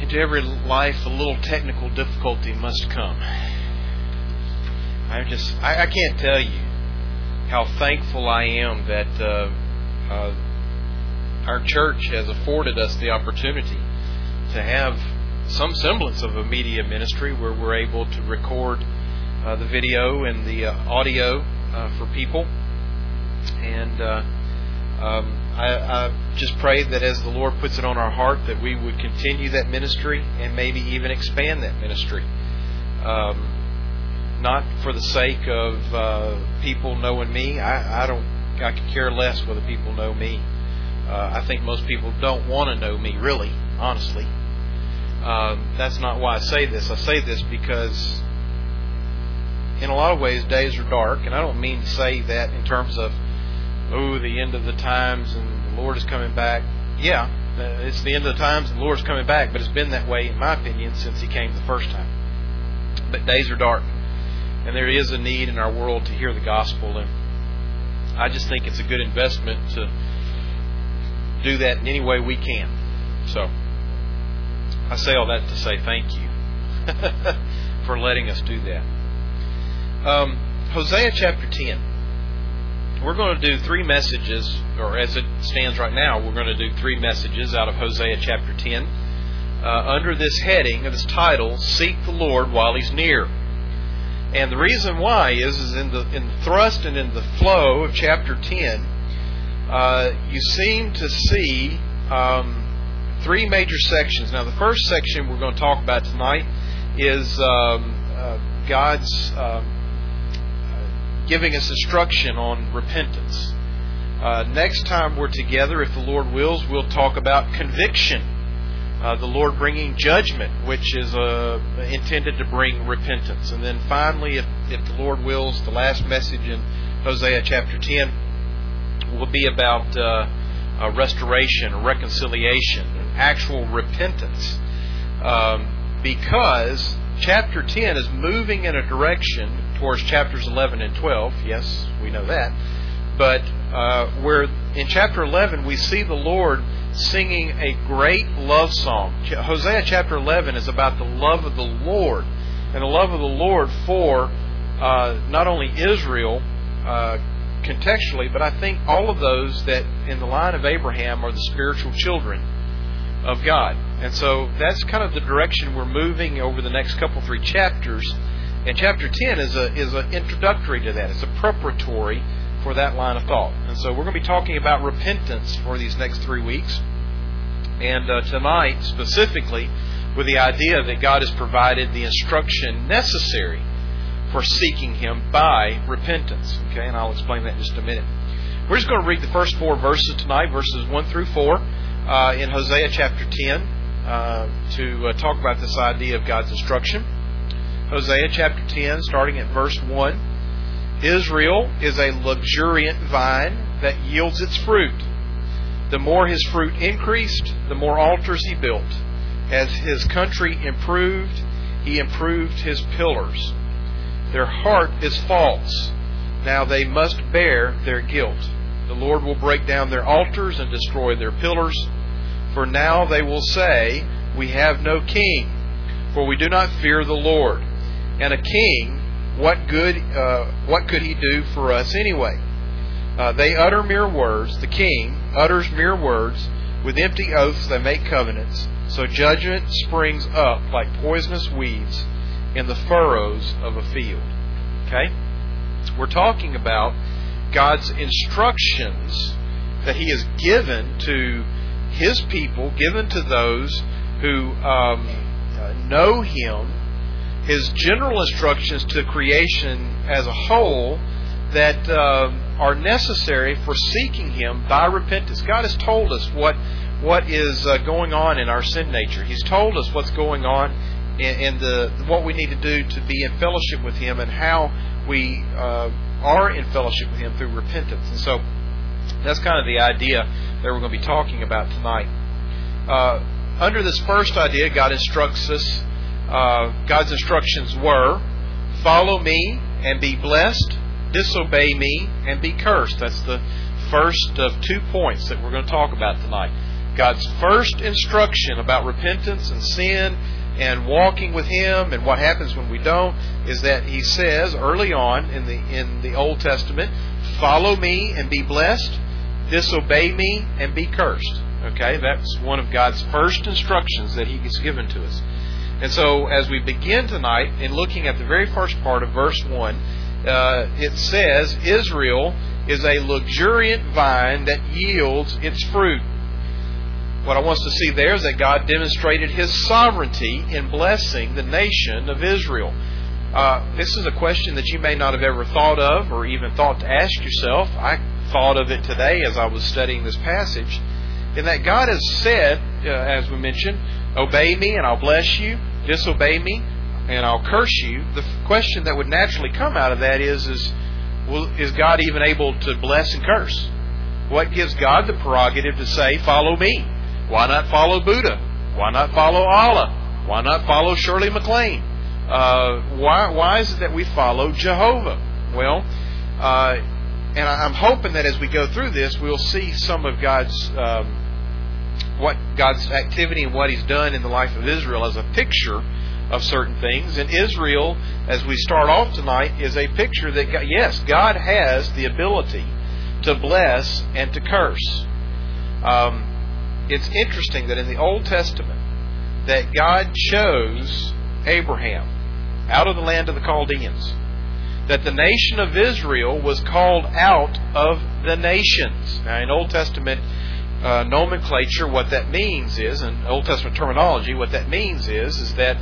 Into every life, a little technical difficulty must come. I can't tell you how thankful I am that our church has afforded us the opportunity to have some semblance of a media ministry where we're able to record the video and the audio for people. And I just pray that as the Lord puts it on our heart that we would continue that ministry and maybe even expand that ministry. Not for the sake of people knowing me. I could care less whether people know me. I think most people don't want to know me, really, honestly. That's not why I say this. I say this because in a lot of ways days are dark, and I don't mean to say that in terms of the end of the times and the Lord is coming back. Yeah, it's the end of the times and the Lord's coming back, but it's been that way, in my opinion, since He came the first time. But days are dark, and there is a need in our world to hear the gospel, and I just think it's a good investment to do that in any way we can. So, I say all that to say thank you for letting us do that. Hosea chapter 10. We're going to do 3 messages, or as it stands right now, we're going to do 3 messages out of Hosea chapter 10 under this heading, of this title, Seek the Lord While He's Near. And the reason why is in the thrust and in the flow of chapter 10, you seem to see 3 major sections. Now, the first section we're going to talk about tonight is God's giving us instruction on repentance. Next time we're together, if the Lord wills, we'll talk about conviction. The Lord bringing judgment, which is intended to bring repentance. And then finally, if the Lord wills, the last message in Hosea chapter 10 will be about restoration, reconciliation, and actual repentance. Because chapter 10 is moving in a direction towards chapters 11 and 12. Yes, we know that. But where in chapter 11 we see the Lord singing a great love song. Hosea chapter 11 is about the love of the Lord, and the love of the Lord for not only Israel contextually, but I think all of those that in the line of Abraham are the spiritual children of God. And so that's kind of the direction we're moving over the next couple, 3 chapters. And chapter 10 is an introductory to that. It's a preparatory for that line of thought. And so we're going to be talking about repentance for these next 3 weeks. And tonight, specifically, with the idea that God has provided the instruction necessary for seeking Him by repentance. Okay, and I'll explain that in just a minute. We're just going to read the first 4 verses tonight, verses 1 through 4, in Hosea chapter 10, to talk about this idea of God's instruction. Hosea chapter 10, starting at verse 1. Israel is a luxuriant vine that yields its fruit. The more his fruit increased, the more altars he built. As his country improved, he improved his pillars. Their heart is false. Now they must bear their guilt. The Lord will break down their altars and destroy their pillars. For now they will say, We have no king, for we do not fear the Lord. And a king, what could he do for us anyway? They utter mere words. The king utters mere words. With empty oaths they make covenants. So judgment springs up like poisonous weeds in the furrows of a field. Okay? We're talking about God's instructions that He has given to His people, given to those who know Him. His general instructions to creation as a whole that are necessary for seeking Him by repentance. God has told us what is going on in our sin nature. He's told us what's going on in what we need to do to be in fellowship with Him and how we are in fellowship with Him through repentance. And so that's kind of the idea that we're going to be talking about tonight. Under this first idea, God instructs us. God's instructions were, follow me and be blessed, disobey me and be cursed. That's the first of 2 points that we're going to talk about tonight. God's first instruction about repentance and sin and walking with Him and what happens when we don't is that He says early on in the Old Testament, follow me and be blessed, disobey me and be cursed. Okay, that's one of God's first instructions that He has given to us. And so as we begin tonight in looking at the very first part of verse 1, it says, Israel is a luxuriant vine that yields its fruit. What I want us to see there is that God demonstrated His sovereignty in blessing the nation of Israel. This is a question that you may not have ever thought of or even thought to ask yourself. I thought of it today as I was studying this passage, in that God has said, as we mentioned, obey me and I'll bless you, disobey me and I'll curse you. The question that would naturally come out of that is God even able to bless and curse? What gives God the prerogative to say, follow me? Why not follow Buddha? Why not follow Allah? Why not follow Shirley MacLaine? Why is it that we follow Jehovah? Well, and I'm hoping that as we go through this, we'll see some of God's activity and what He's done in the life of Israel as a picture of certain things. And Israel, as we start off tonight, is a picture that, God has the ability to bless and to curse. It's interesting that in the Old Testament that God chose Abraham out of the land of the Chaldeans, that the nation of Israel was called out of the nations. Now, in Old Testament nomenclature, what that means is, in Old Testament terminology, what that means is that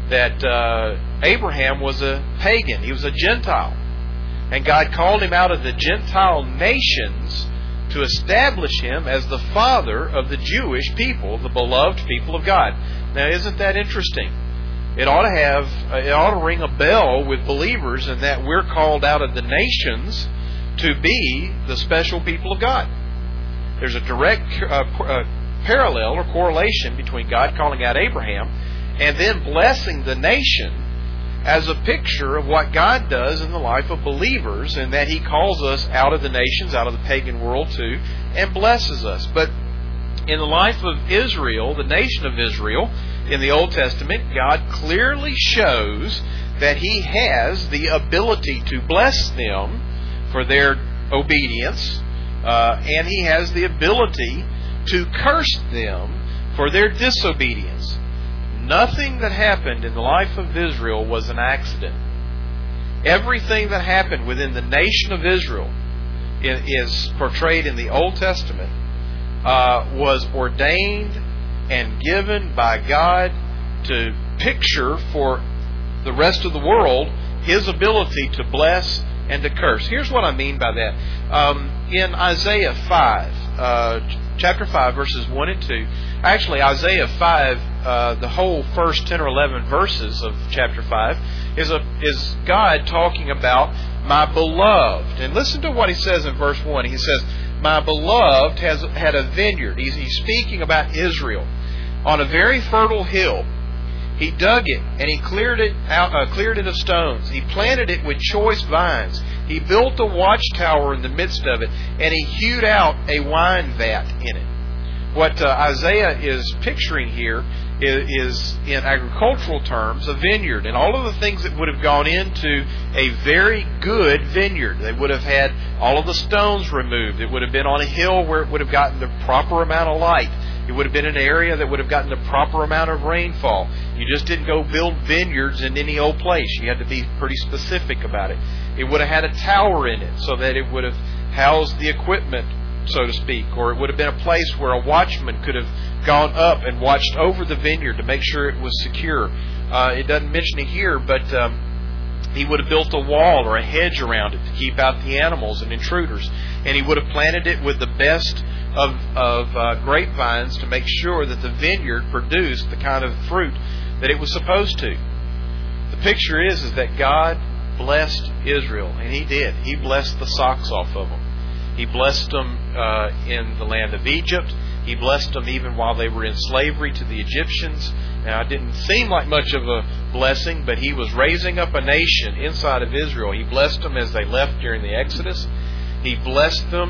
Abraham was a pagan. He was a Gentile. And God called him out of the Gentile nations to establish him as the father of the Jewish people, the beloved people of God. Now, isn't that interesting? It ought to ring a bell with believers in that we're called out of the nations to be the special people of God. There's a direct parallel or correlation between God calling out Abraham and then blessing the nation as a picture of what God does in the life of believers, and that He calls us out of the nations, out of the pagan world too, and blesses us. But in the life of Israel, the nation of Israel, in the Old Testament, God clearly shows that He has the ability to bless them for their obedience, and He has the ability to curse them for their disobedience. Nothing that happened in the life of Israel was an accident. Everything that happened within the nation of Israel is portrayed in the Old Testament, was ordained and given by God to picture for the rest of the world His ability to bless and to curse. Here's what I mean by that. In Isaiah 5, chapter 5, verses 1 and 2, actually Isaiah 5, the whole first 10 or 11 verses of chapter 5 is God talking about my beloved. And listen to what He says in verse 1. He says, my beloved had a vineyard. He's speaking about Israel on a very fertile hill. He dug it and he cleared it of stones. He planted it with choice vines. He built a watchtower in the midst of it, and he hewed out a wine vat in it. What Isaiah is picturing here is, in agricultural terms, a vineyard, and all of the things that would have gone into a very good vineyard. They would have had all of the stones removed. It would have been on a hill where it would have gotten the proper amount of light. It would have been an area that would have gotten the proper amount of rainfall. You just didn't go build vineyards in any old place. You had to be pretty specific about it. It would have had a tower in it so that it would have housed the equipment, so to speak, or it would have been a place where a watchman could have gone up and watched over the vineyard to make sure it was secure. It doesn't mention it here, but he would have built a wall or a hedge around it to keep out the animals and intruders. And he would have planted it with the best of grapevines to make sure that the vineyard produced the kind of fruit that it was supposed to. The picture is that God blessed Israel, and He did. He blessed the socks off of them. He blessed them in the land of Egypt. He blessed them even while they were in slavery to the Egyptians. Now, it didn't seem like much of a blessing, but He was raising up a nation inside of Israel. He blessed them as they left during the Exodus. He blessed them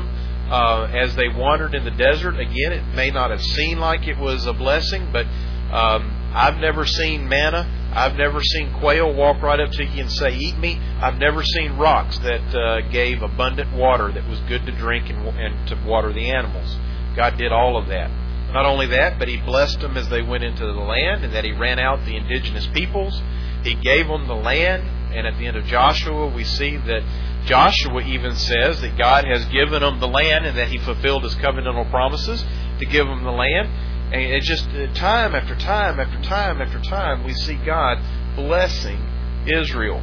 as they wandered in the desert. Again, it may not have seemed like it was a blessing, but I've never seen manna. I've never seen quail walk right up to you and say, "Eat me." I've never seen rocks that gave abundant water that was good to drink and to water the animals. God did all of that. Not only that, but He blessed them as they went into the land, and that He ran out the indigenous peoples. He gave them the land, and at the end of Joshua, we see that Joshua even says that God has given them the land and that He fulfilled His covenantal promises to give them the land. And it's just time after time after time after time we see God blessing Israel.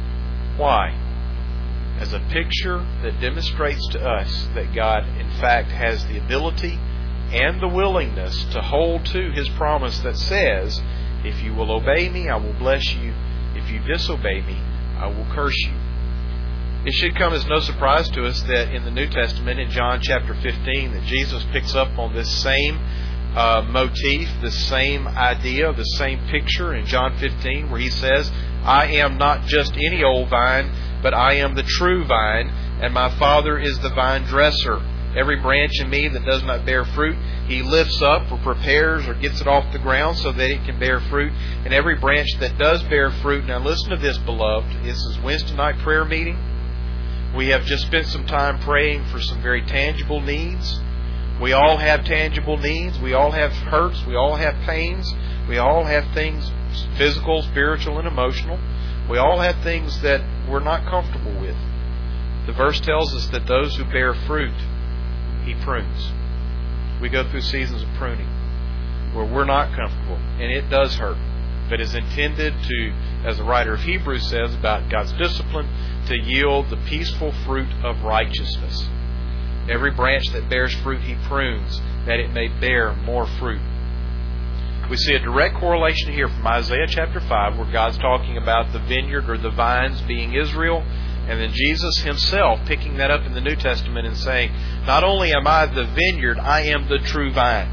Why? As a picture that demonstrates to us that God, in fact, has the ability and the willingness to hold to His promise that says, "If you will obey me, I will bless you. If you disobey me, I will curse you." It should come as no surprise to us that in the New Testament, in John chapter 15, that Jesus picks up on this same motif, the same idea, the same picture in John 15, where He says, "I am not just any old vine, but I am the true vine, and my Father is the vine dresser. Every branch in me that does not bear fruit, He lifts up or prepares or gets it off the ground so that it can bear fruit. And every branch that does bear fruit," now listen to this, beloved. This is Wednesday night prayer meeting. We have just spent some time praying for some very tangible needs. We all have tangible needs. We all have hurts. We all have pains. We all have things physical, spiritual, and emotional. We all have things that we're not comfortable with. The verse tells us that those who bear fruit, He prunes. We go through seasons of pruning where we're not comfortable, and it does hurt. But it's intended to, as the writer of Hebrews says about God's discipline, to yield the peaceful fruit of righteousness. Every branch that bears fruit He prunes, that it may bear more fruit. We see a direct correlation here from Isaiah chapter 5, where God's talking about the vineyard or the vines being Israel, and then Jesus Himself picking that up in the New Testament and saying, "Not only am I the vineyard, I am the true vine."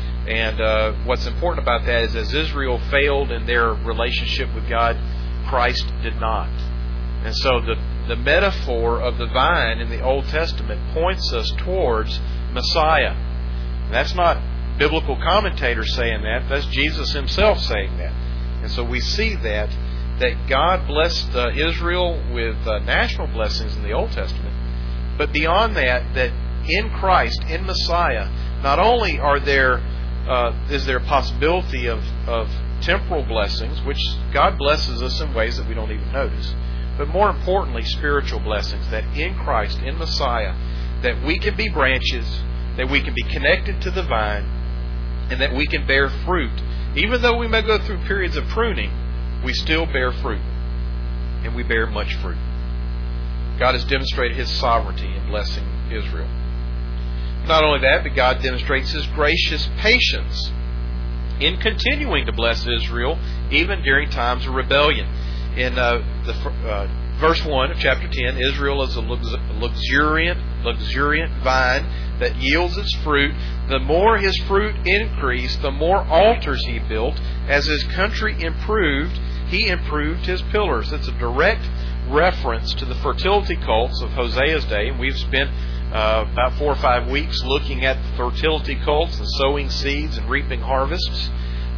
And what's important about that is, as Israel failed in their relationship with God, Christ did not. And so the metaphor of the vine in the Old Testament points us towards Messiah. And that's not biblical commentators saying that. That's Jesus Himself saying that. And so we see that God blessed Israel with national blessings in the Old Testament. But beyond that, that in Christ, in Messiah, not only is there a possibility of temporal blessings, which God blesses us in ways that we don't even notice, but more importantly, spiritual blessings, that in Christ, in Messiah, that we can be branches, that we can be connected to the vine, and that we can bear fruit. Even though we may go through periods of pruning, we still bear fruit, and we bear much fruit. God has demonstrated His sovereignty in blessing Israel. Not only that, but God demonstrates His gracious patience in continuing to bless Israel, even during times of rebellion. In verse 1 of chapter 10, Israel is a luxuriant vine that yields its fruit. The more his fruit increased, the more altars he built. As his country improved, he improved his pillars. It's a direct reference to the fertility cults of Hosea's day. And we've spent about 4 or 5 weeks looking at the fertility cults and sowing seeds and reaping harvests.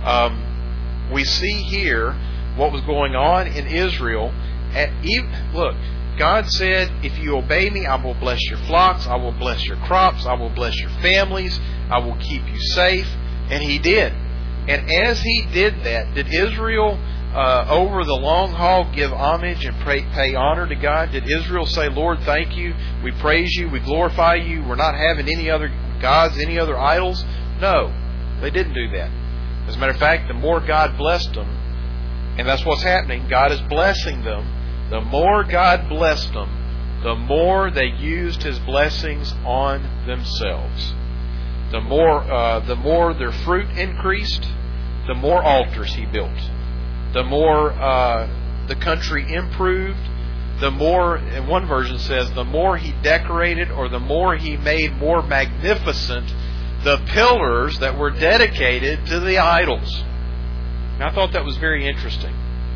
We see here what was going on in Israel. Look, God said, if you obey me, I will bless your flocks, I will bless your crops, I will bless your families, I will keep you safe. And He did. And as He did that, did Israel over the long haul give homage and pay honor to God? Did Israel say, Lord, thank you, we praise you, we glorify you, we're not having any other gods, any other idols? No, they didn't do that. As a matter of fact, the more God blessed them, and that's what's happening, God is blessing them. The more God blessed them, the more they used His blessings on themselves. The more their fruit increased, the more altars He built. The more the country improved, the more, and one version says, the more He decorated, or the more He made more magnificent the pillars that were dedicated to the idols. And I thought that was very interesting.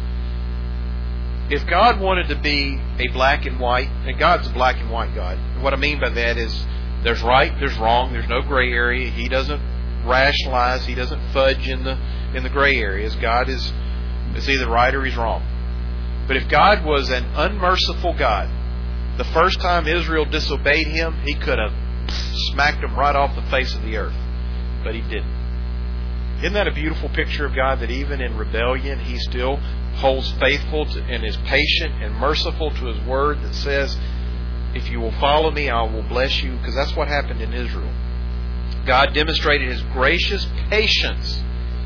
If God wanted to be a black and white, and God's a black and white God. And what I mean by that is There's right, there's wrong, there's no gray area. He doesn't rationalize, He doesn't fudge in the gray areas. God is either right or He's wrong. But if God was an unmerciful God, the first time Israel disobeyed Him, He could have smacked them right off the face of the earth. But He didn't. Isn't that a beautiful picture of God, that even in rebellion He still holds faithful and is patient and merciful to His word that says, if you will follow me, I will bless you. Because that's what happened in Israel. God demonstrated His gracious patience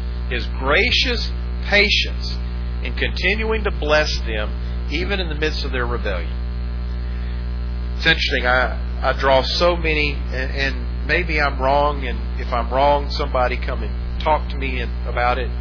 in continuing to bless them even in the midst of their rebellion. It's interesting, I draw so many, and maybe I'm wrong, and if I'm wrong, somebody come and talk to me about it,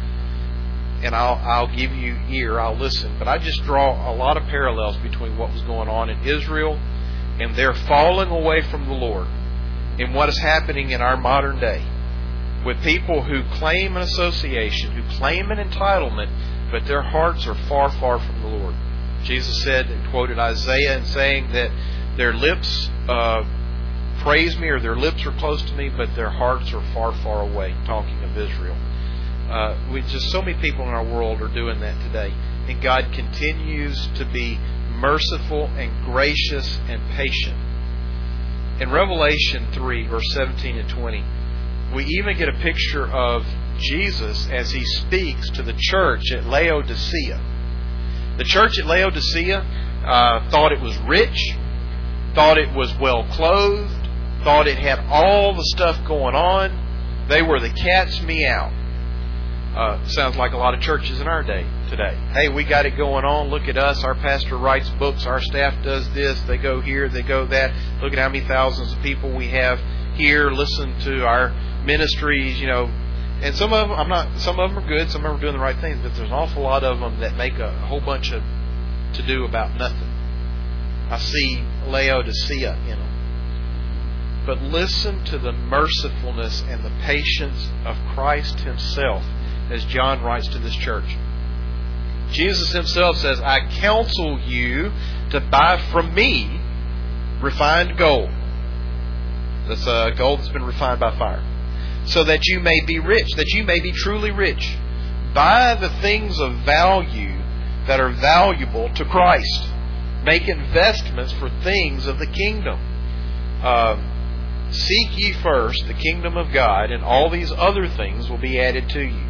and I'll give you ear, I'll listen. But I just draw a lot of parallels between what was going on in Israel and their falling away from the Lord and what is happening in our modern day with people who claim an association, who claim an entitlement, but their hearts are far, far from the Lord. Jesus said, and quoted Isaiah in saying that their lips praise me, or their lips are close to me, but their hearts are far, far away, talking of Israel. Just so many people in our world are doing that today. And God continues to be merciful and gracious and patient. In Revelation 3, verse 17 and 20, we even get a picture of Jesus as He speaks to the church at Laodicea. The church at Laodicea thought it was rich, thought it was well clothed, thought it had all the stuff going on. They were the cat's meow. Sounds like a lot of churches in our day today. Hey, we got it going on. Look at us. Our pastor writes books. Our staff does this. They go here. They go that. Look at how many thousands of people we have here. Listen to our ministries. And some of them, some of them are good. Some of them are doing the right things. But there's an awful lot of them that make a whole bunch of to do about nothing. I see Laodicea in them. But listen to the mercifulness and the patience of Christ Himself as John writes to this church. Jesus Himself says, I counsel you to buy from me refined gold. That's gold that's been refined by fire. So that you may be rich, that you may be truly rich. Buy the things of value that are valuable to Christ. Make investments for things of the kingdom. Seek ye first the kingdom of God, and all these other things will be added to you.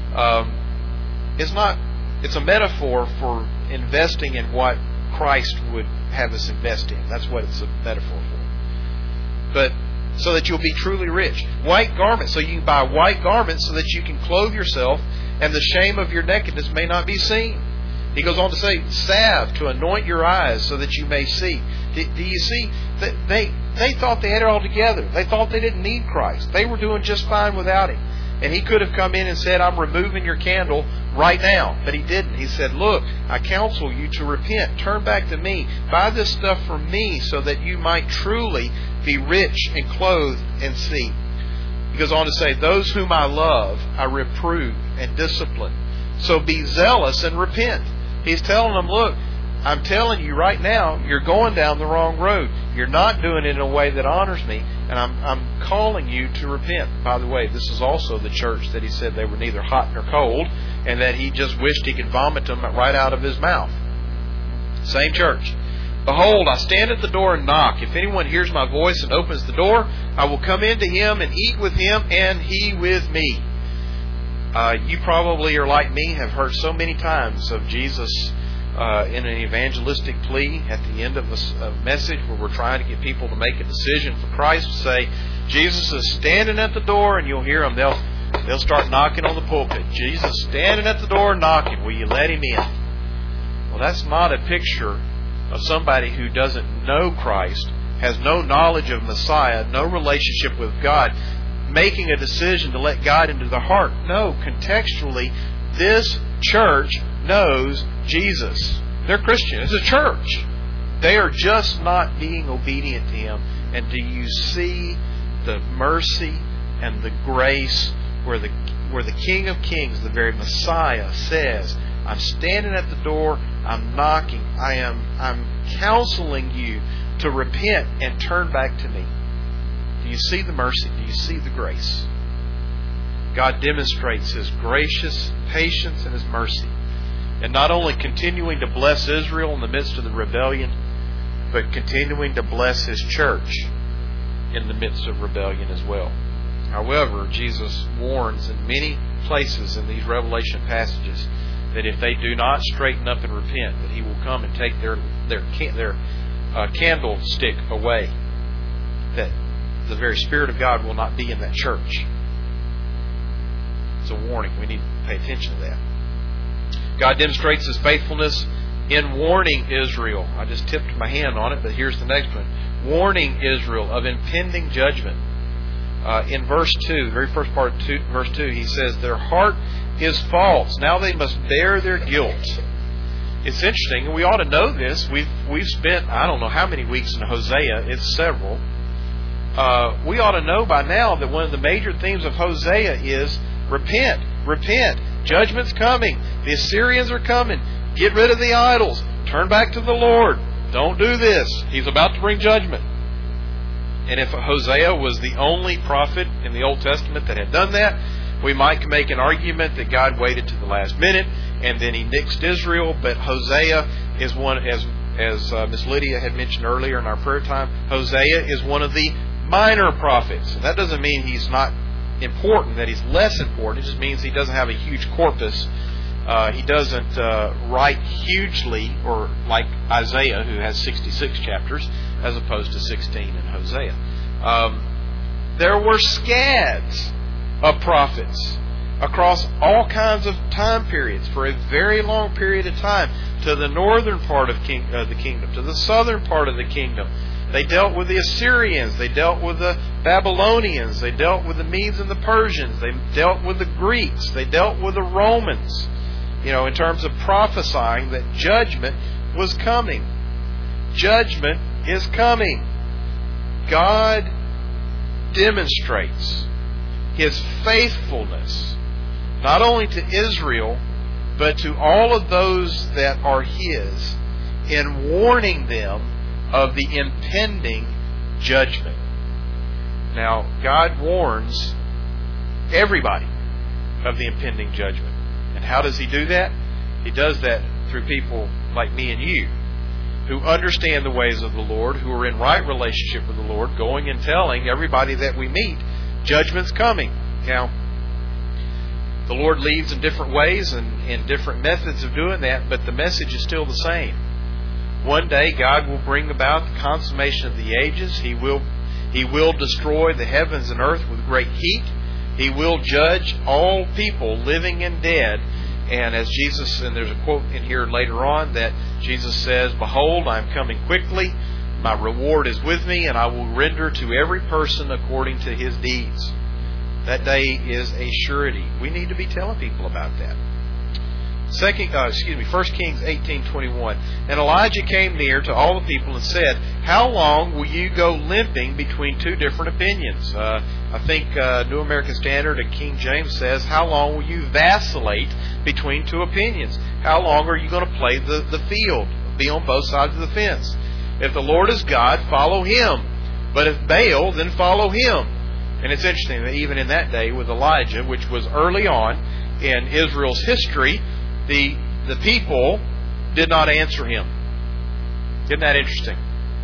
It's a metaphor for investing in what Christ would have us invest in. That's what it's a metaphor for. But so that you'll be truly rich. White garments, so you can buy white garments so that you can clothe yourself, and the shame of your nakedness may not be seen. He goes on to say, salve to anoint your eyes so that you may see. Do you see? They thought they had it all together. They thought they didn't need Christ. They were doing just fine without Him. And He could have come in and said, I'm removing your candle right now. But He didn't. He said, look, I counsel you to repent. Turn back to me. Buy this stuff from me so that you might truly be rich and clothed and see. He goes on to say, those whom I love, I reprove and discipline. So be zealous and repent. He's telling them, look, I'm telling you right now, you're going down the wrong road. You're not doing it in a way that honors me, and I'm calling you to repent. By the way, this is also the church that He said they were neither hot nor cold, and that He just wished He could vomit them right out of His mouth. Same church. Behold, I stand at the door and knock. If anyone hears my voice and opens the door, I will come into him and eat with him, and he with me. You probably are like me, have heard so many times of Jesus in an evangelistic plea at the end of a message where we're trying to get people to make a decision for Christ, to say, Jesus is standing at the door, and you'll hear them. They'll start knocking on the pulpit. Jesus standing at the door knocking. Will you let Him in? Well, that's not a picture of somebody who doesn't know Christ, has no knowledge of Messiah, no relationship with God, making a decision to let God into the heart. No, contextually, this church knows Jesus. They're Christian. It's a church. They are just not being obedient to Him. And do you see the mercy and the grace where the King of Kings, the very Messiah, says, I'm standing at the door, I'm knocking, I'm counseling you to repent and turn back to me. Do you see the mercy? Do you see the grace? God demonstrates His gracious patience and His mercy. And not only continuing to bless Israel in the midst of the rebellion, but continuing to bless His church in the midst of rebellion as well. However, Jesus warns in many places in these Revelation passages that if they do not straighten up and repent, that He will come and take their candlestick away. That the very Spirit of God will not be in that church. It's a warning. We need to pay attention to that. God demonstrates His faithfulness in warning Israel. I just tipped my hand on it, but here's the next one. Warning Israel of impending judgment. In verse 2, the very first part of verse 2, He says, their heart is false. Now they must bear their guilt. It's interesting, and we ought to know this. We've spent, I don't know how many weeks in Hosea. It's several. We ought to know by now that one of the major themes of Hosea is repent, repent. Judgment's coming. The Assyrians are coming. Get rid of the idols. Turn back to the Lord. Don't do this. He's about to bring judgment. And if Hosea was the only prophet in the Old Testament that had done that, we might make an argument that God waited to the last minute and then He nixed Israel. But Hosea is one, as Miss Lydia had mentioned earlier in our prayer time, Hosea is one of the minor prophets. That doesn't mean he's not important, that he's less important. It just means he doesn't have a huge corpus. He doesn't write hugely, or like Isaiah, who has 66 chapters, as opposed to 16 in Hosea. There were scads of prophets across all kinds of time periods for a very long period of time, to the northern part of the kingdom, to the southern part of the kingdom. They dealt with the Assyrians. They dealt with the Babylonians. They dealt with the Medes and the Persians. They dealt with the Greeks. They dealt with the Romans. In terms of prophesying that judgment was coming. Judgment is coming. God demonstrates His faithfulness not only to Israel, but to all of those that are His, in warning them of the impending judgment. Now, God warns everybody of the impending judgment. And how does He do that? He does that through people like me and you, who understand the ways of the Lord, who are in right relationship with the Lord, going and telling everybody that we meet, judgment's coming. Now, the Lord leads in different ways and in different methods of doing that, but the message is still the same. One day God will bring about the consummation of the ages. He will destroy the heavens and earth with great heat. He will judge all people, living and dead. And as Jesus, and there's a quote in here later on that Jesus says, behold, I am coming quickly. My reward is with me, and I will render to every person according to his deeds. That day is a surety. We need to be telling people about that. 1 Kings 18:21. And Elijah came near to all the people and said, how long will you go limping between two different opinions? I think New American Standard and King James says, how long will you vacillate between two opinions? How long are you going to play the field, be on both sides of the fence? If the Lord is God, follow Him. But if Baal, then follow him. And it's interesting that even in that day with Elijah, which was early on in Israel's history, the people did not answer him. Isn't that interesting?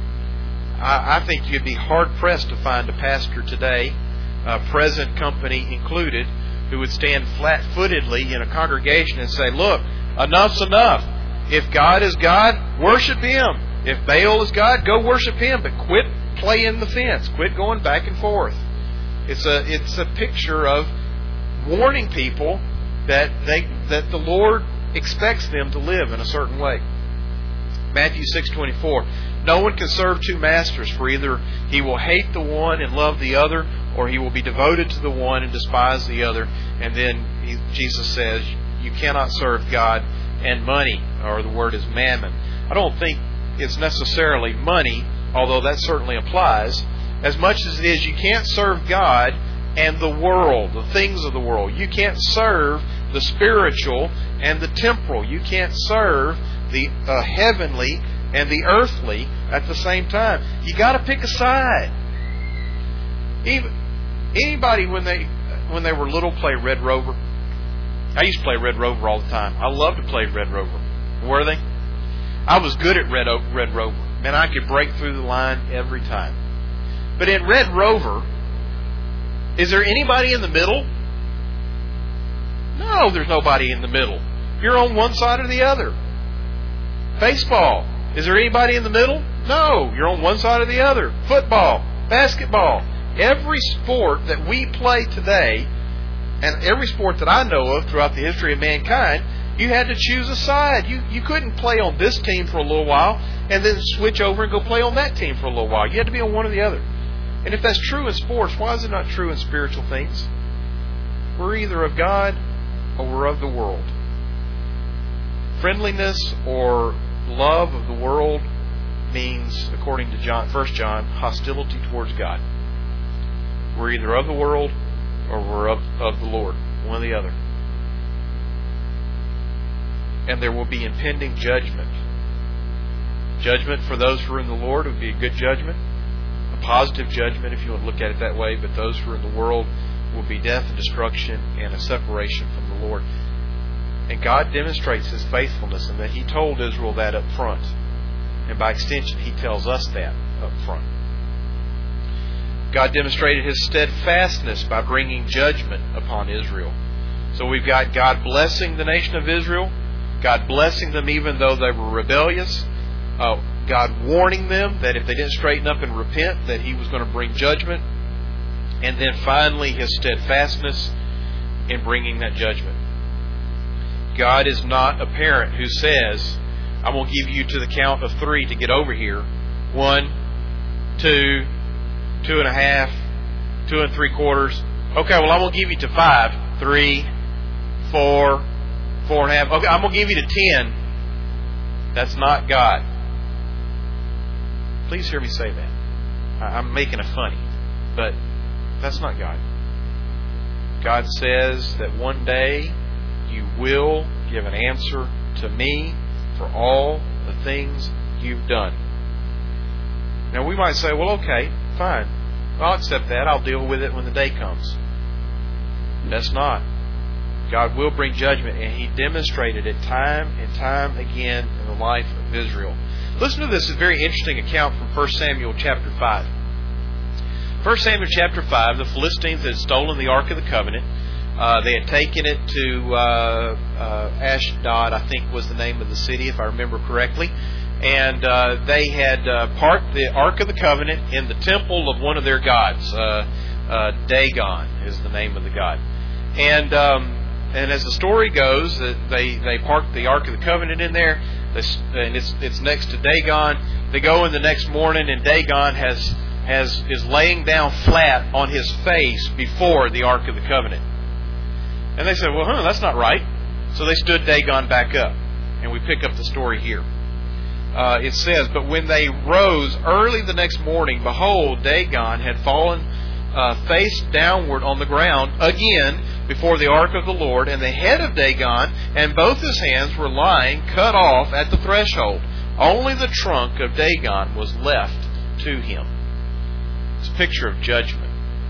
I think you'd be hard-pressed to find a pastor today, present company included, who would stand flat-footedly in a congregation and say, look, enough's enough. If God is God, worship Him. If Baal is God, go worship him. But quit playing the fence. Quit going back and forth. It's a picture of warning people that the Lord expects them to live in a certain way. Matthew 6:24. No one can serve two masters, for either he will hate the one and love the other, or he will be devoted to the one and despise the other. And then Jesus says, you cannot serve God and money, or the word is mammon. I don't think it's necessarily money, although that certainly applies, as much as it is you can't serve God and the world, the things of the world. You can't serve the spiritual and the temporal. You can't serve the heavenly and the earthly at the same time. You got to pick a side. Anybody when they were little play Red Rover? I used to play Red Rover all the time. I loved to play Red Rover. Were they? I was good at Red Rover. Man, I could break through the line every time. But in Red Rover, is there anybody in the middle? No, there's nobody in the middle. You're on one side or the other. Baseball, is there anybody in the middle? No, you're on one side or the other. Football, basketball, every sport that we play today, and every sport that I know of throughout the history of mankind, you had to choose a side. You couldn't play on this team for a little while and then switch over and go play on that team for a little while. You had to be on one or the other. And if that's true in sports, why is it not true in spiritual things? We're either of God or we're of the world. Friendliness or love of the world means, according to 1 John, hostility towards God. We're either of the world or we're of the Lord, one or the other. And there will be impending judgment. Judgment for those who are in the Lord would be a good judgment, a positive judgment if you want to look at it that way, but those who are in the world will be death and destruction and a separation from the Lord. And God demonstrates His faithfulness in that He told Israel that up front. And by extension, He tells us that up front. God demonstrated His steadfastness by bringing judgment upon Israel. So we've got God blessing the nation of Israel, God blessing them even though they were rebellious, God warning them that if they didn't straighten up and repent, that He was going to bring judgment, and then finally His steadfastness in bringing that judgment. God is not a parent who says, I'm going to give you to the count of 3 to get over here. 1, 2, 2.5, 2 3/4. Okay, well, I'm going to give you to 5, 3, 4, 4.5. Okay, I'm going to give you to 10. That's not God. Please hear me say that. I'm making it funny, but that's not God. God says that one day you will give an answer to me for all the things you've done. Now we might say, well, okay, fine. I'll accept that. I'll deal with it when the day comes. That's not. God will bring judgment, and He demonstrated it time and time again in the life of Israel. Listen to this very interesting account from 1 Samuel chapter 5. 1 Samuel chapter 5, the Philistines had stolen the Ark of the Covenant. They had taken it to Ashdod, I think was the name of the city, if I remember correctly. And they had parked the Ark of the Covenant in the temple of one of their gods. Dagon is the name of the god. And as the story goes, they parked the Ark of the Covenant in there, and it's next to Dagon. They go in the next morning, and Dagon is laying down flat on his face before the Ark of the Covenant. And they said, well, that's not right. So they stood Dagon back up. And we pick up the story here. It says, but when they rose early the next morning, behold, Dagon had fallen face downward on the ground again before the ark of the Lord, and the head of Dagon and both his hands were lying cut off at the threshold. Only the trunk of Dagon was left to him. It's a picture of judgment.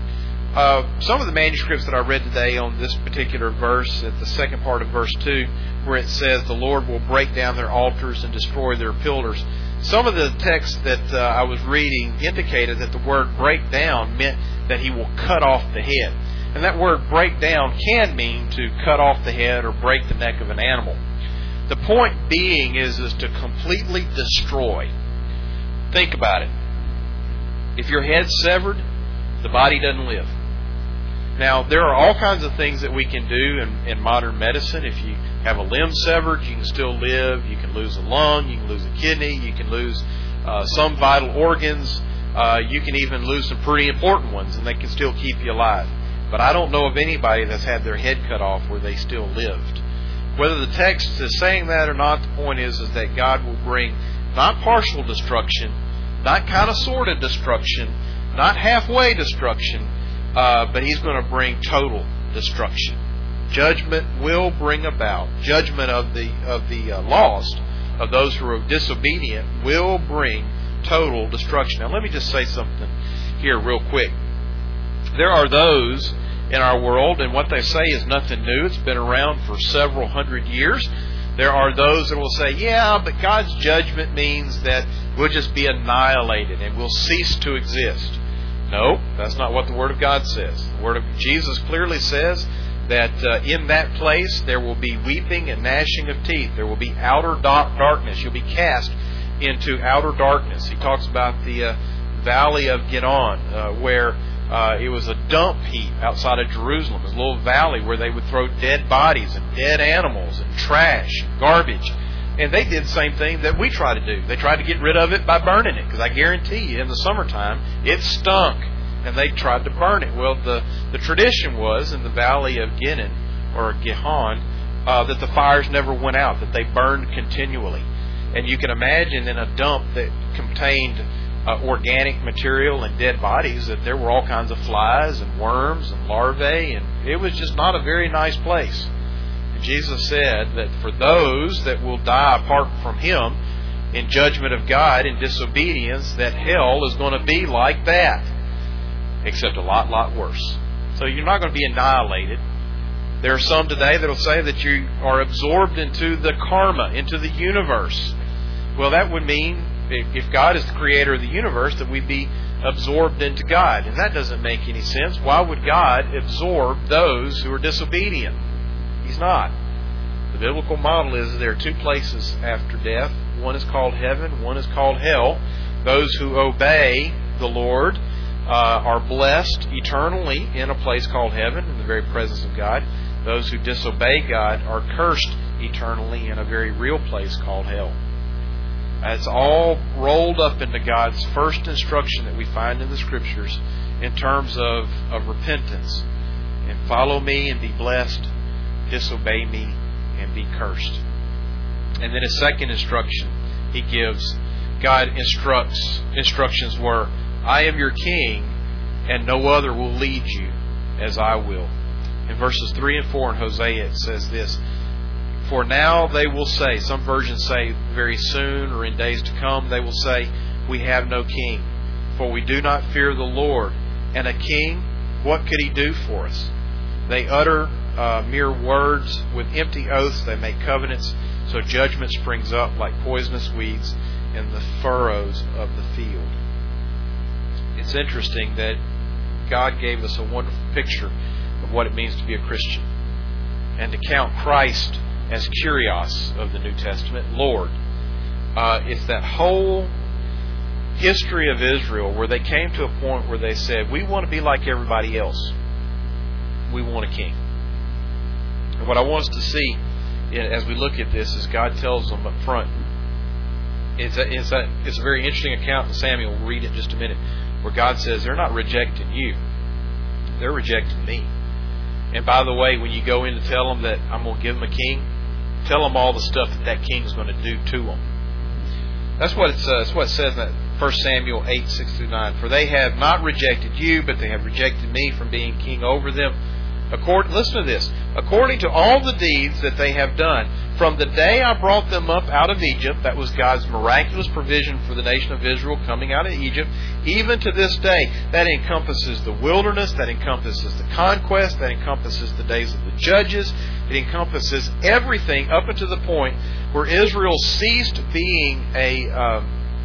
Some of the manuscripts that I read today on this particular verse, at the second part of verse 2, where it says the Lord will break down their altars and destroy their pillars. Some of the texts that I was reading indicated that the word break down meant that He will cut off the head. And that word break down can mean to cut off the head or break the neck of an animal. The point being is to completely destroy. Think about it. If your head's severed, the body doesn't live. Now, there are all kinds of things that we can do in modern medicine. If you have a limb severed, you can still live. You can lose a lung. You can lose a kidney. You can lose some vital organs. You can even lose some pretty important ones, and they can still keep you alive. But I don't know of anybody that's had their head cut off where they still lived. Whether the text is saying that or not, the point is that God will bring not partial destruction, not kind of sort of destruction, not halfway destruction, but He's going to bring total destruction. Judgment will bring about. Judgment of the lost, of those who are disobedient, will bring total destruction. Now let me just say something here real quick. There are those in our world, and what they say is nothing new. It's been around for several hundred years. There are those that will say, yeah, but God's judgment means that we'll just be annihilated and we'll cease to exist. No, that's not what the Word of God says. The Word of Jesus clearly says that in that place there will be weeping and gnashing of teeth. There will be outer darkness. You'll be cast into outer darkness. He talks about the valley of Gidon, where it was a dump heap outside of Jerusalem. It was a little valley where they would throw dead bodies and dead animals and trash and garbage. And they did the same thing that we try to do. They tried to get rid of it by burning it, because I guarantee you in the summertime it stunk, and they tried to burn it. Well, the tradition was in the valley of Gihon, that the fires never went out, that they burned continually. And you can imagine in a dump that contained organic material and dead bodies that there were all kinds of flies and worms and larvae, and it was just not a very nice place. And Jesus said that for those that will die apart from Him in judgment of God in disobedience, that hell is going to be like that, except a lot worse. So you're not going to be annihilated. There are some today that will say that you are absorbed into the karma, into the universe. Well, that would mean, if God is the creator of the universe, that we be absorbed into God. And that doesn't make any sense. Why would God absorb those who are disobedient? He's not. The biblical model is there are two places after death. One is called heaven, one is called hell. Those who obey the Lord are blessed eternally in a place called heaven, in the very presence of God. Those who disobey God are cursed eternally in a very real place called hell. It's all rolled up into God's first instruction that we find in the Scriptures in terms of repentance. And follow me and be blessed, disobey me and be cursed. And then His second instruction He gives, God instructions were, I am your king, and no other will lead you as I will. In verses 3 and 4 in Hosea it says this, for now they will say, some versions say very soon or in days to come, they will say, we have no king, for we do not fear the Lord. And a king, what could he do for us? They utter mere words with empty oaths. They make covenants, so judgment springs up like poisonous weeds in the furrows of the field. It's interesting that God gave us a wonderful picture of what it means to be a Christian, and to count Christ as Kyrios of the New Testament, Lord. It's that whole history of Israel where they came to a point where they said, we want to be like everybody else. We want a king. And what I want us to see as we look at this is God tells them up front. It's a very interesting account in Samuel. We'll read it in just a minute, where God says they're not rejecting you. They're rejecting me. And by the way, when you go in to tell them that I'm going to give them a king, tell them all the stuff that king is going to do to them. That's what it says in that 1 Samuel 8, 6-9. For they have not rejected you, but they have rejected me from being king over them. Listen to this. According to all the deeds that they have done, from the day I brought them up out of Egypt, that was God's miraculous provision for the nation of Israel coming out of Egypt, even to this day, that encompasses the wilderness, that encompasses the conquest, that encompasses the days of the judges, it encompasses everything up until the point where Israel ceased being a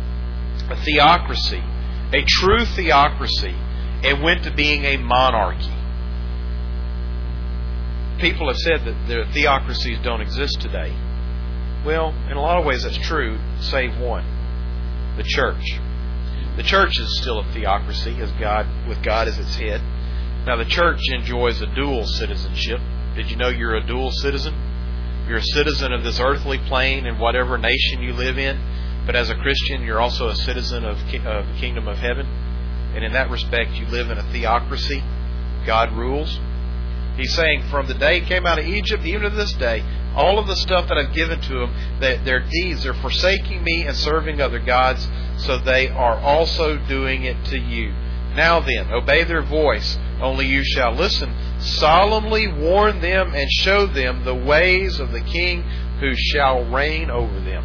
theocracy, a true theocracy, and went to being a monarchy. People have said that the theocracies don't exist today. Well, in a lot of ways that's true, save one, the church. The church is still a theocracy, with God as its head. Now, the church enjoys a dual citizenship. Did you know you're a dual citizen? You're a citizen of this earthly plane in whatever nation you live in, but as a Christian, you're also a citizen of the kingdom of heaven. And in that respect, you live in a theocracy. God rules. He's saying from the day he came out of Egypt, even to this day, all of the stuff that I've given to them, their deeds, they're forsaking me and serving other gods, so they are also doing it to you. Now then, obey their voice, only you shall listen. Solemnly warn them and show them the ways of the king who shall reign over them.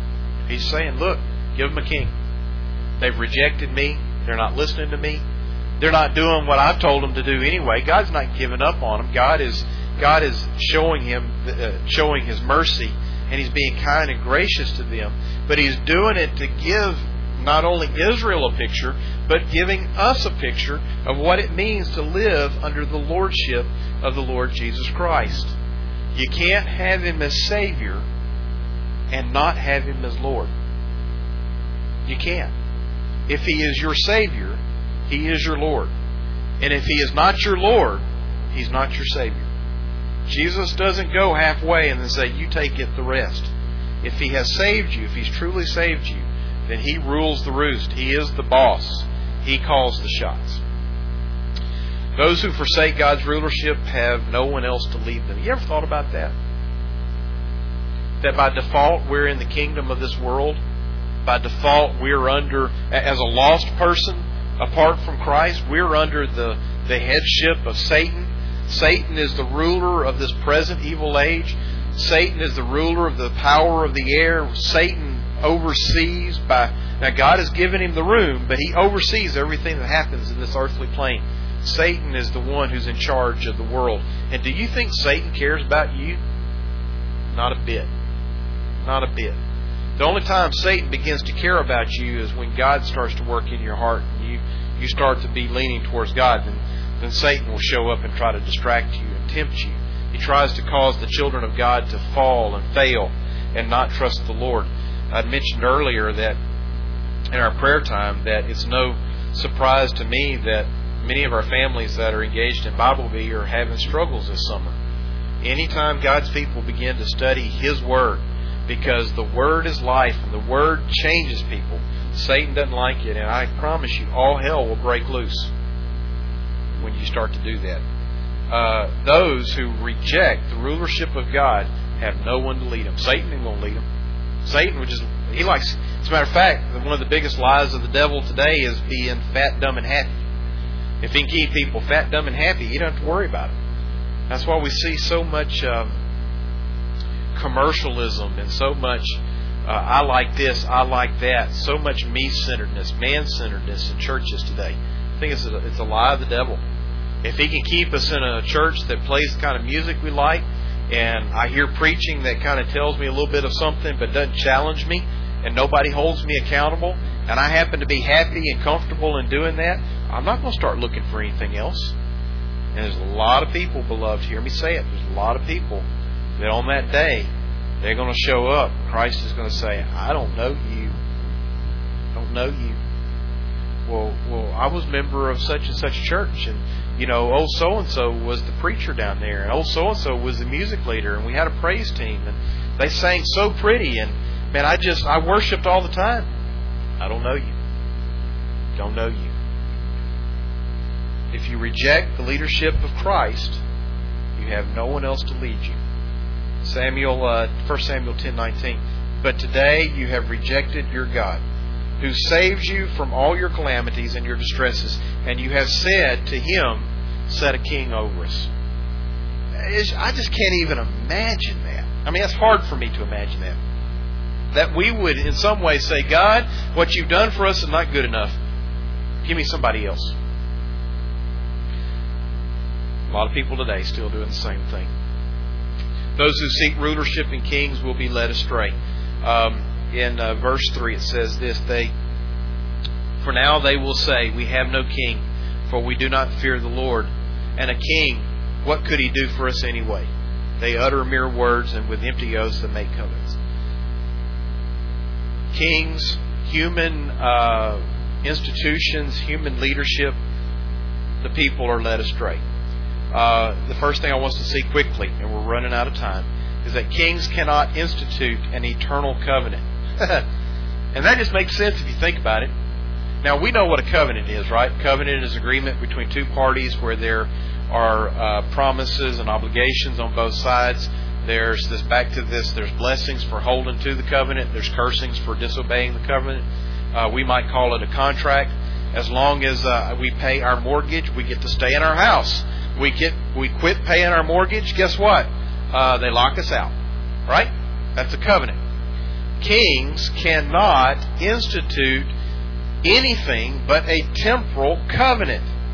He's saying, look, give them a king. They've rejected me. They're not listening to me. they're not doing what I've told them to do anyway. God's not giving up on them. God is showing His mercy, and He's being kind and gracious to them. But He's doing it to give not only Israel a picture, but giving us a picture of what it means to live under the lordship of the Lord Jesus Christ. You can't have Him as Savior and not have Him as Lord. You can't. If He is your Savior, He is your Lord. And if He is not your Lord, He's not your Savior. Jesus doesn't go halfway and then say, you take it the rest. If He has saved you, if He's truly saved you, then He rules the roost. He is the boss. He calls the shots. Those who forsake God's rulership have no one else to lead them. You ever thought about that? That by default we're in the kingdom of this world. By default we're under, as a lost person, apart from Christ, we're under the headship of Satan. Satan is the ruler of this present evil age. Satan is the ruler of the power of the air. Satan oversees now God has given him the room, but he oversees everything that happens in this earthly plane. Satan is the one who's in charge of the world. And do you think Satan cares about you? Not a bit. Not a bit. The only time Satan begins to care about you is when God starts to work in your heart and you start to be leaning towards God. Then Satan will show up and try to distract you and tempt you. He tries to cause the children of God to fall and fail and not trust the Lord. I'd mentioned earlier that in our prayer time that it's no surprise to me that many of our families that are engaged in Bible Bee are having struggles this summer. Anytime God's people begin to study His Word, because the Word is life and the Word changes people, Satan doesn't like it, and I promise you all hell will break loose when you start to do that. Those who reject the rulership of God have no one to lead them. Satan ain't going to lead them. Satan would as a matter of fact, one of the biggest lies of the devil today is being fat, dumb, and happy. If he can keep people fat, dumb, and happy, you don't have to worry about it. That's why we see so much commercialism and so much I like this, I like that, so much me-centeredness, man-centeredness in churches today. I think it's a lie of the devil. If he can keep us in a church that plays the kind of music we like, and I hear preaching that kind of tells me a little bit of something but doesn't challenge me, and nobody holds me accountable, and I happen to be happy and comfortable in doing that, I'm not going to start looking for anything else. And there's a lot of people, beloved, hear me say it, there's a lot of people that on that day, they're going to show up. Christ is going to say, I don't know you. I don't know you. Well, I was a member of such and such church, and old so-and-so was the preacher down there, and old so-and-so was the music leader, and we had a praise team, and they sang so pretty, and man, I worshiped all the time. I don't know you. Don't know you. If you reject the leadership of Christ, you have no one else to lead you. 1 Samuel 10:19. But today you have rejected your God, who saves you from all your calamities and your distresses, and you have said to Him, set a king over us. I just can't even imagine that. I mean, it's hard for me to imagine that. That we would in some way say, God, what you've done for us is not good enough. Give me somebody else. A lot of people today still doing the same thing. Those who seek rulership and kings will be led astray. In verse 3 it says this, For now they will say, we have no king, for we do not fear the Lord. And a king, what could he do for us anyway? They utter mere words, and with empty oaths they make covenants. Kings, human institutions, human leadership, the people are led astray. The first thing I want us to see quickly, and we're running out of time, is that kings cannot institute an eternal covenant. And that just makes sense if you think about it. Now, we know what a covenant is, right? Covenant is agreement between two parties where there are promises and obligations on both sides. There's blessings for holding to the covenant. There's cursings for disobeying the covenant. We might call it a contract. As long as we pay our mortgage, we get to stay in our house. We quit paying our mortgage, guess what? They lock us out. Right? That's a covenant. Kings cannot institute anything but a temporal covenant.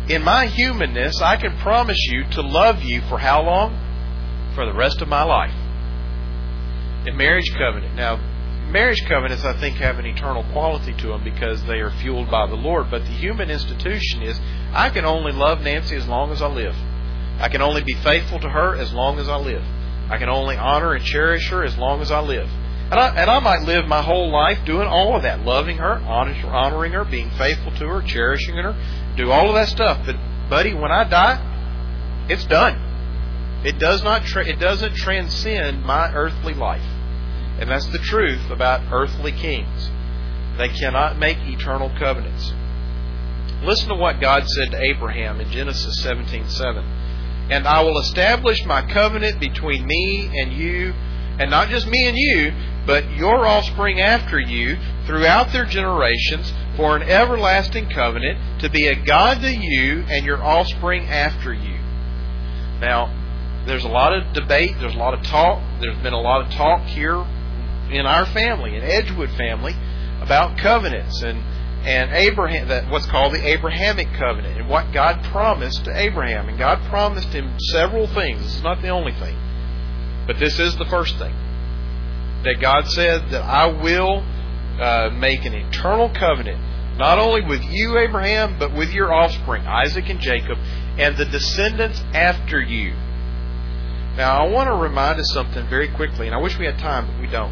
in my humanness, I can promise you to love you for how long? For the rest of my life. In marriage covenant. Now, marriage covenants, I think, have an eternal quality to them because they are fueled by the Lord. But the human institution is, I can only love Nancy as long as I live. I can only be faithful to her as long as I live. I can only honor and cherish her as long as I live. And I might live my whole life doing all of that, loving her, honoring her, being faithful to her, cherishing her, do all of that stuff. But, buddy, when I die, it's done. It doesn't transcend my earthly life. And that's the truth about earthly kings. They cannot make eternal covenants. Listen to what God said to Abraham in Genesis 17:7. And I will establish my covenant between me and you, and not just me and you, but your offspring after you throughout their generations for an everlasting covenant to be a God to you and your offspring after you. Now, there's a lot of debate, there's a lot of talk, there's been a lot of talk here in our family, in Edgewood family, about covenants and Abraham, that what's called the Abrahamic covenant, and what God promised to Abraham. And God promised him several things. This is not the only thing, but this is the first thing. That God said that I will make an eternal covenant, not only with you, Abraham, but with your offspring, Isaac and Jacob, and the descendants after you. Now, I want to remind us something very quickly, and I wish we had time, but we don't.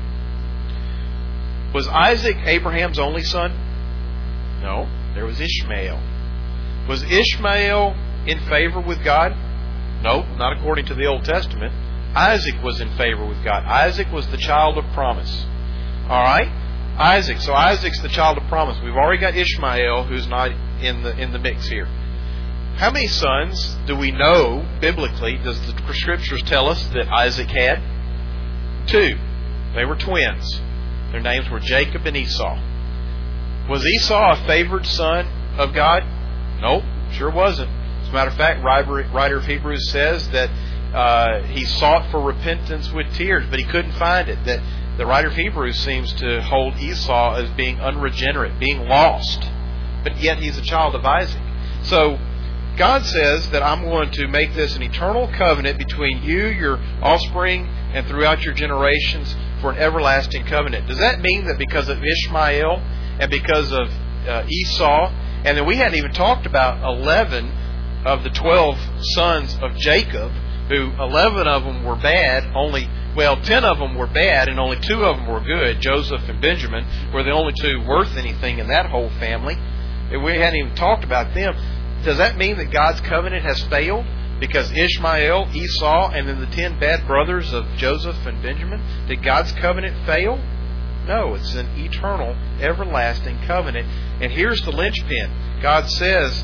Was Isaac Abraham's only son? No. There was Ishmael. Was Ishmael in favor with God? No, not according to the Old Testament. Isaac was in favor with God. Isaac was the child of promise. All right? Isaac. So Isaac's the child of promise. We've already got Ishmael, who's not in the mix here. How many sons do we know biblically? Does the Scriptures tell us that Isaac had? 2. They were twins. Their names were Jacob and Esau. Was Esau a favored son of God? Nope, sure wasn't. As a matter of fact, writer of Hebrews says that he sought for repentance with tears, but he couldn't find it. That the writer of Hebrews seems to hold Esau as being unregenerate, being lost, but yet he's a child of Isaac. So God says that I'm going to make this an eternal covenant between you, your offspring, and throughout your generations for an everlasting covenant. Does that mean that because of Ishmael and because of Esau, and then we hadn't even talked about 11 of the 12 sons of Jacob, who 11 of them were bad, 10 of them were bad and only 2 of them were good. Joseph and Benjamin were the only 2 worth anything in that whole family. And we hadn't even talked about them. Does that mean that God's covenant has failed? Because Ishmael, Esau, and then the 10 bad brothers of Joseph and Benjamin, did God's covenant fail? No, it's an eternal, everlasting covenant. And here's the linchpin. God says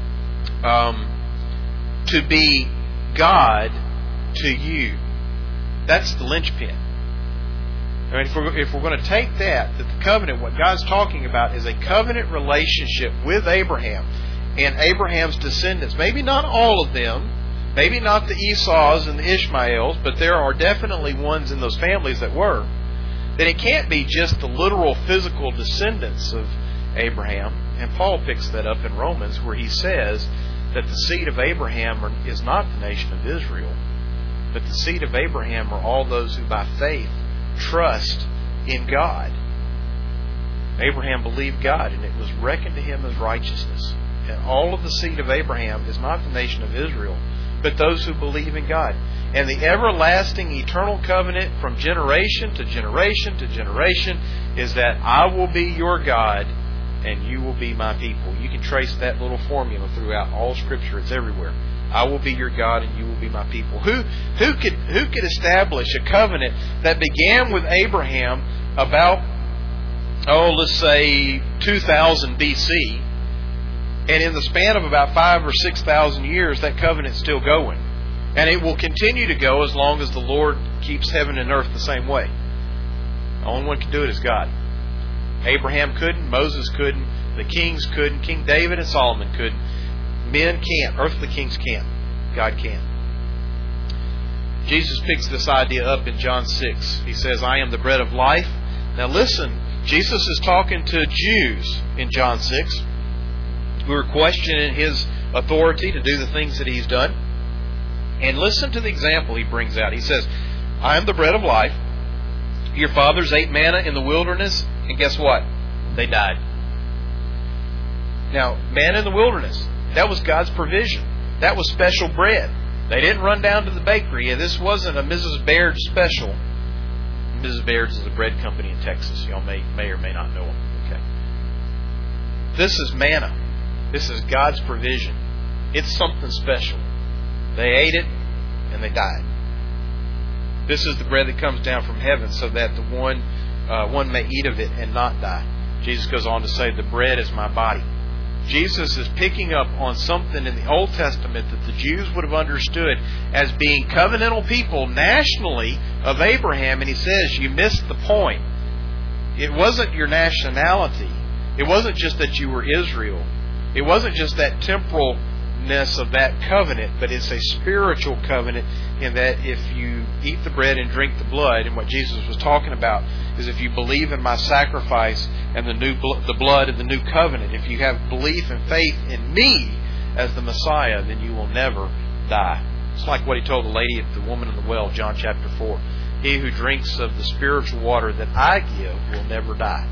to be God to you. That's the linchpin. I mean, if we're going to take that the covenant, what God's talking about is a covenant relationship with Abraham and Abraham's descendants. Maybe not all of them, maybe not the Esau's and the Ishmaels, but there are definitely ones in those families that were. Then it can't be just the literal physical descendants of Abraham. And Paul picks that up in Romans, where he says that the seed of Abraham is not the nation of Israel, but the seed of Abraham are all those who by faith trust in God. Abraham believed God, and it was reckoned to him as righteousness. And all of the seed of Abraham is not the nation of Israel, but those who believe in God. And the everlasting eternal covenant from generation to generation to generation is that I will be your God and you will be my people. You can trace that little formula throughout all Scripture. It's everywhere. I will be your God and you will be my people. Who could establish a covenant that began with Abraham about, let's say 2000 BC, and in the span of about 5,000 or 6,000 years, that covenant's still going. And it will continue to go as long as the Lord keeps heaven and earth the same way. The only one can do it is God. Abraham couldn't, Moses couldn't, the kings couldn't, King David and Solomon couldn't. Men can't, earthly kings can't. God can. Jesus picks this idea up in John 6. He says, I am the bread of life. Now listen, Jesus is talking to Jews in John 6. who are questioning His authority to do the things that He's done. And listen to the example He brings out. He says, I am the bread of life. Your fathers ate manna in the wilderness, and guess what? They died. Now, manna in the wilderness, that was God's provision. That was special bread. They didn't run down to the bakery. And this wasn't a Mrs. Baird special. Mrs. Baird's is a bread company in Texas. Y'all may or may not know them. Okay. This is manna. This is God's provision. It's something special. They ate it, and they died. This is the bread that comes down from heaven, so that the one may eat of it and not die. Jesus goes on to say, the bread is my body. Jesus is picking up on something in the Old Testament that the Jews would have understood as being covenantal people nationally of Abraham, and He says, you missed the point. It wasn't your nationality. It wasn't just that you were Israel. It wasn't just that temporalness of that covenant, but it's a spiritual covenant in that if you eat the bread and drink the blood, and what Jesus was talking about is if you believe in my sacrifice and the blood of the new covenant, if you have belief and faith in me as the Messiah, then you will never die. It's like what He told the lady, the woman in the well, John chapter 4. He who drinks of the spiritual water that I give will never die.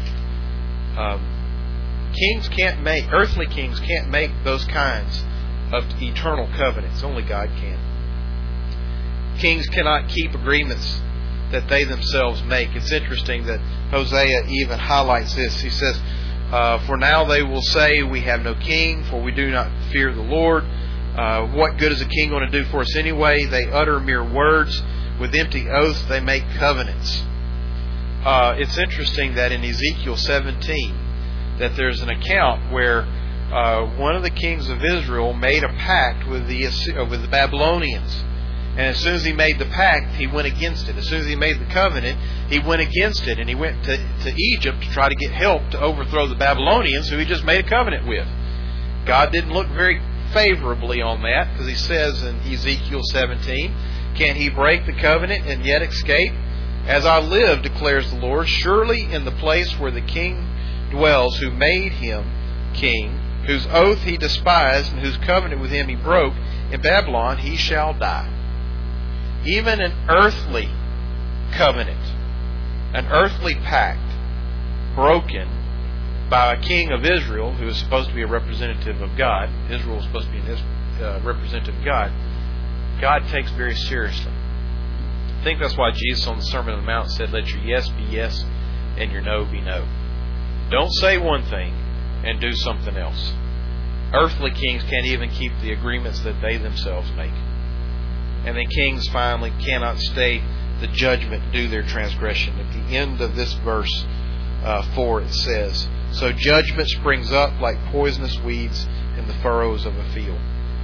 Earthly kings can't make those kinds of eternal covenants. Only God can. Kings cannot keep agreements that they themselves make. It's interesting that Hosea even highlights this. He says, for now they will say, we have no king, for we do not fear the Lord. What good is a king going to do for us anyway? They utter mere words. With empty oaths they make covenants. It's interesting that in Ezekiel 17, that there's an account where one of the kings of Israel made a pact with the Babylonians. And as soon as he made the pact, he went against it. As soon as he made the covenant, he went against it. And he went to Egypt to try to get help to overthrow the Babylonians, who he just made a covenant with. God didn't look very favorably on that, because He says in Ezekiel 17, can he break the covenant and yet escape? As I live, declares the Lord, surely in the place where the king dwells who made him king, whose oath he despised and whose covenant with him he broke, in Babylon he shall die. Even an earthly covenant, an earthly pact broken by a king of Israel who is supposed to be a representative of God. Israel is supposed to be a representative of God. God takes very seriously. I think that's why Jesus on the Sermon on the Mount said, let your yes be yes and your no be no. Don't say one thing and do something else. Earthly kings can't even keep the agreements that they themselves make. And then kings finally cannot stay the judgment due their transgression. At the end of this verse 4 it says, so judgment springs up like poisonous weeds in the furrows of a field.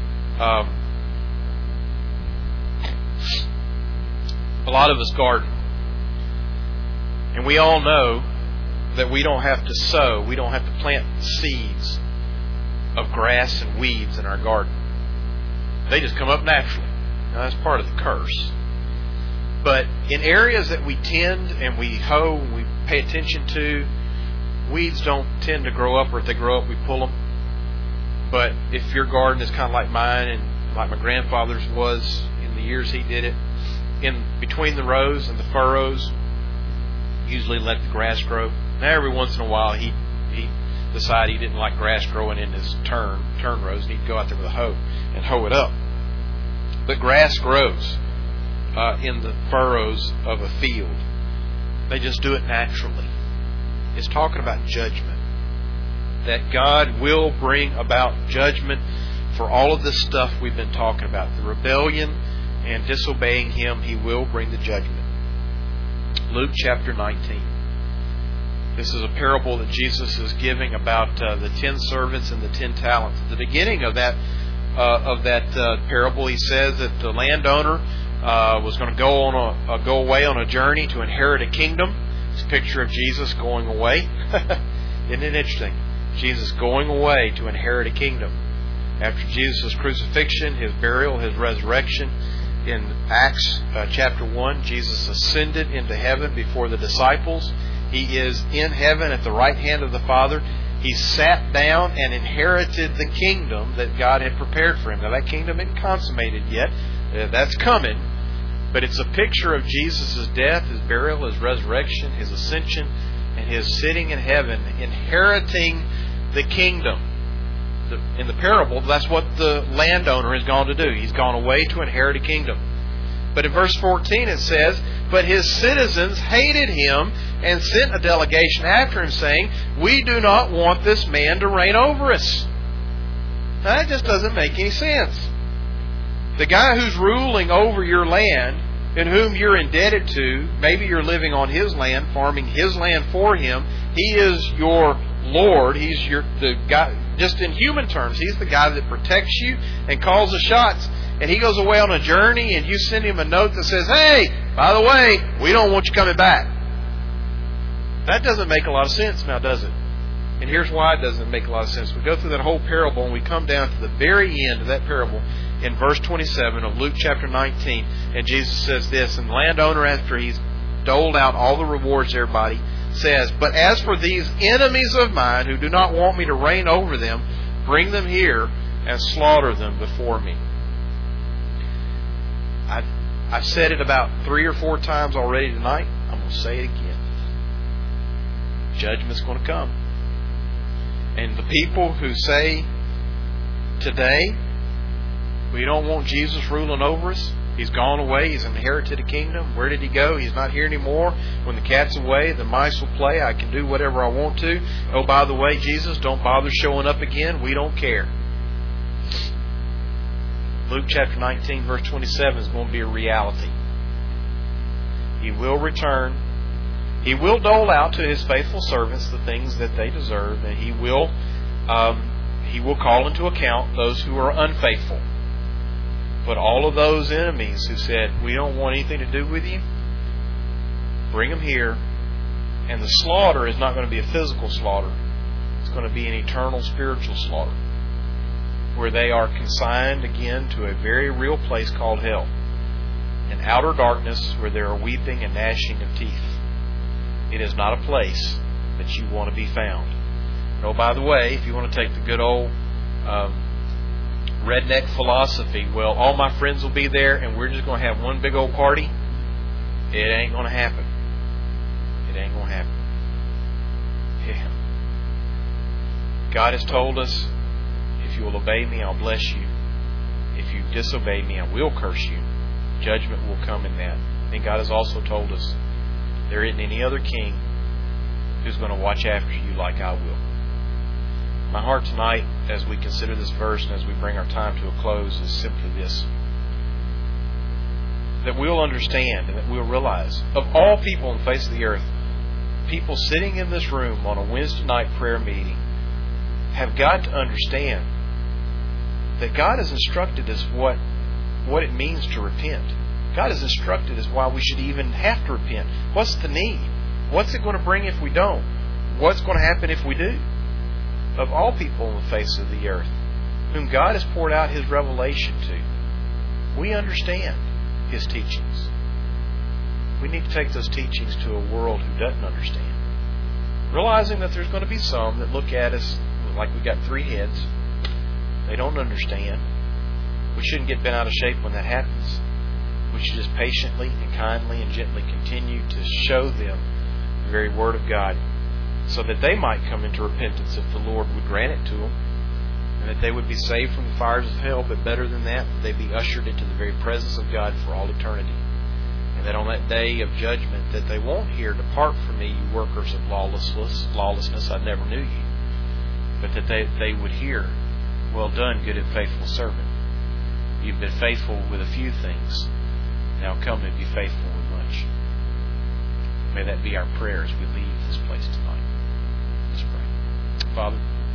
A lot of us garden. And we all know that we don't have to sow, we don't have to plant seeds of grass and weeds in our garden. They just come up naturally. Now, that's part of the curse. But in areas that we tend and we hoe and we pay attention to, weeds don't tend to grow up, or if they grow up, we pull them. But if your garden is kind of like mine and like my grandfather's was in the years he did it, in between the rows and the furrows, usually let the grass grow. Now, every once in a while, he decided he didn't like grass growing in his turn rows, and he'd go out there with a hoe and hoe it up. But grass grows in the furrows of a field. They just do it naturally. It's talking about judgment. That God will bring about judgment for all of this stuff we've been talking about. The rebellion and disobeying Him, He will bring the judgment. Luke chapter 19. This is a parable that Jesus is giving about the 10 servants and the 10 talents. At the beginning of that parable, He says that the landowner was going to go away on a journey to inherit a kingdom. It's a picture of Jesus going away. Isn't it interesting? Jesus going away to inherit a kingdom. After Jesus' crucifixion, His burial, His resurrection, in Acts chapter 1, Jesus ascended into heaven before the disciples. He is in heaven at the right hand of the Father. He sat down and inherited the kingdom that God had prepared for him. Now that kingdom isn't consummated yet. That's coming. But it's a picture of Jesus' death, His burial, His resurrection, His ascension, and His sitting in heaven, inheriting the kingdom. In the parable, that's what the landowner has gone to do. He's gone away to inherit a kingdom. But in verse 14 it says, "But his citizens hated him and sent a delegation after him, saying, 'We do not want this man to reign over us.'" Now, that just doesn't make any sense. The guy who's ruling over your land and whom you're indebted to, maybe you're living on his land, farming his land for him. He is your Lord. He's the guy, just in human terms, he's the guy that protects you and calls the shots. And he goes away on a journey and you send him a note that says, "Hey, by the way, we don't want you coming back." That doesn't make a lot of sense now, does it? And here's why it doesn't make a lot of sense. We go through that whole parable and we come down to the very end of that parable in verse 27 of Luke chapter 19. And Jesus says this, and the landowner, after he's doled out all the rewards to everybody, says, "But as for these enemies of mine who do not want me to reign over them, bring them here and slaughter them before me." I've said it about 3 or 4 times already tonight. I'm going to say it again. Judgment's going to come. And the people who say today, we don't want Jesus ruling over us. He's gone away. He's inherited a kingdom. Where did he go? He's not here anymore. When the cat's away, the mice will play. I can do whatever I want to. Oh, by the way, Jesus, don't bother showing up again. We don't care. Luke chapter 19, verse 27 is going to be a reality. He will return. He will dole out to His faithful servants the things that they deserve, and He will call into account those who are unfaithful. But all of those enemies who said, "We don't want anything to do with you," bring them here. And the slaughter is not going to be a physical slaughter. It's going to be an eternal spiritual slaughter, where they are consigned again to a very real place called hell, an outer darkness where there are weeping and gnashing of teeth. It is not a place that you want to be found. And oh, by the way, if you want to take the good old redneck philosophy, well, all my friends will be there and we're just going to have one big old party, it ain't going to happen. It ain't going to happen. Yeah. God has told us, if you will obey me, I'll bless you. If you disobey me, I will curse you. Judgment will come in that. And God has also told us there isn't any other king who's going to watch after you like I will. My heart tonight, as we consider this verse and as we bring our time to a close, is simply this: that we'll understand and that we'll realize, of all people on the face of the earth, people sitting in this room on a Wednesday night prayer meeting have got to understand that God has instructed us what it means to repent. God has instructed us why we should even have to repent. What's the need? What's it going to bring if we don't? What's going to happen if we do? Of all people on the face of the earth, whom God has poured out His revelation to, we understand His teachings. We need to take those teachings to a world who doesn't understand. Realizing that there's going to be some that look at us like we got 3 heads. They don't understand. We shouldn't get bent out of shape when that happens. We should just patiently and kindly and gently continue to show them the very Word of God, so that they might come into repentance if the Lord would grant it to them, and that they would be saved from the fires of hell, but better than that, they'd be ushered into the very presence of God for all eternity. And that on that day of judgment, that they won't hear, "Depart from me, you workers of lawlessness, I never knew you." But that they would hear, "Well done, good and faithful servant. You've been faithful with a few things. Now come and be faithful with much." May that be our prayer as we leave this place tonight. Let's pray. Father,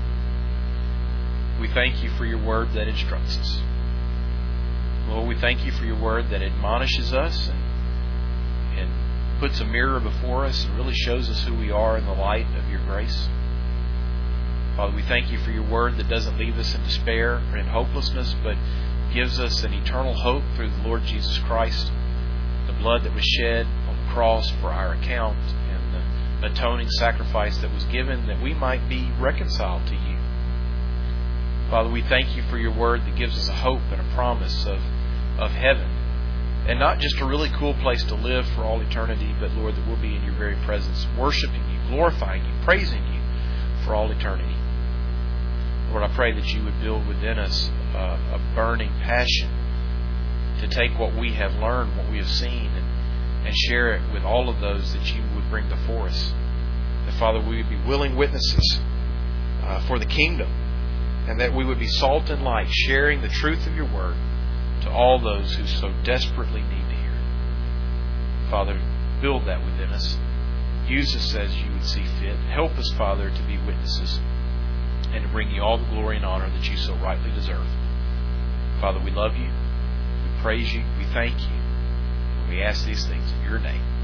we thank you for your word that instructs us. Lord, we thank you for your word that admonishes us and puts a mirror before us and really shows us who we are in the light of your grace. Father, we thank you for your word that doesn't leave us in despair or in hopelessness, but gives us an eternal hope through the Lord Jesus Christ, the blood that was shed on the cross for our account, and the atoning sacrifice that was given that we might be reconciled to you. Father, we thank you for your word that gives us a hope and a promise of heaven. And not just a really cool place to live for all eternity, but Lord, that we'll be in your very presence, worshiping you, glorifying you, praising you for all eternity. Lord, I pray that you would build within us a burning passion to take what we have learned, what we have seen, and share it with all of those that you would bring before us. That, Father, we would be willing witnesses for the kingdom, and that we would be salt and light, sharing the truth of your word to all those who so desperately need to hear it. Father, build that within us. Use us as you would see fit. Help us, Father, to be witnesses and to bring you all the glory and honor that you so rightly deserve. Father, we love you. We praise you. We thank you. And we ask these things in your name.